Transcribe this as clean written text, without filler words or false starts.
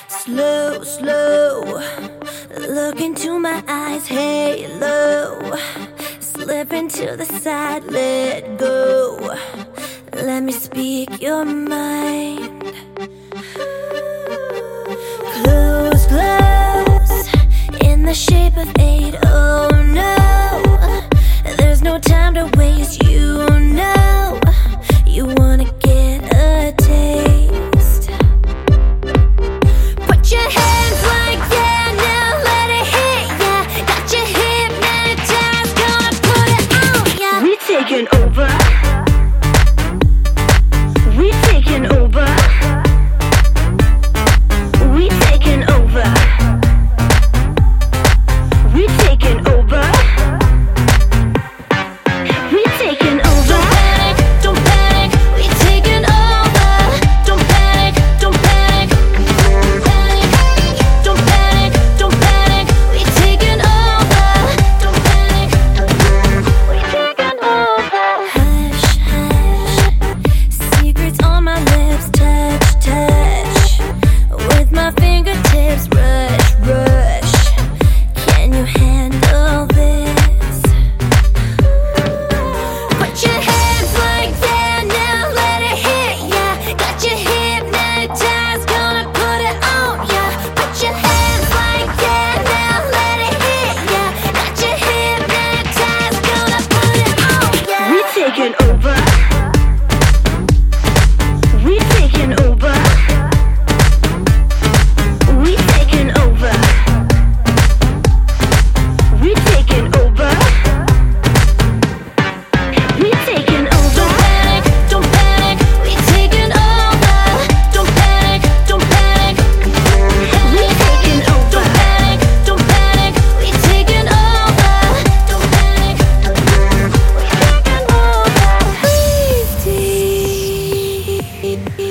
Slow, slow, look into my eyes, halo. Slip into the side, let go. Let me speak your mind. Close, close, in the shape of 8. Oh no, there's no time to waste. You know, you wanna get a taste. Put your hands like yeah, now let it hit ya. Got you hypnotized, gonna put it on ya. We taking over. We taking over. We taking over. We taking over. We taking over. Don't panic, we taking over. Don't panic, don't panic. Don't panic, don't panic, we taking over. Don't panic, we taking over. Hush, hush, secrets on my lips, touch, touch. With my fingertips, rush, rush. Can you handle this? Put your hands like that, now let it hit ya. Got you hypnotized, gonna put it on ya. Put your hands like that, now let it hit ya. Got you hypnotized, gonna put it on ya. We taking over. We taking over. We taking over. We taking over. We taking over. Don't panic, we taking over. Don't panic, don't panic. We taking over. Don't panic, we taking over. Don't panic, we taking over. Breathe deep.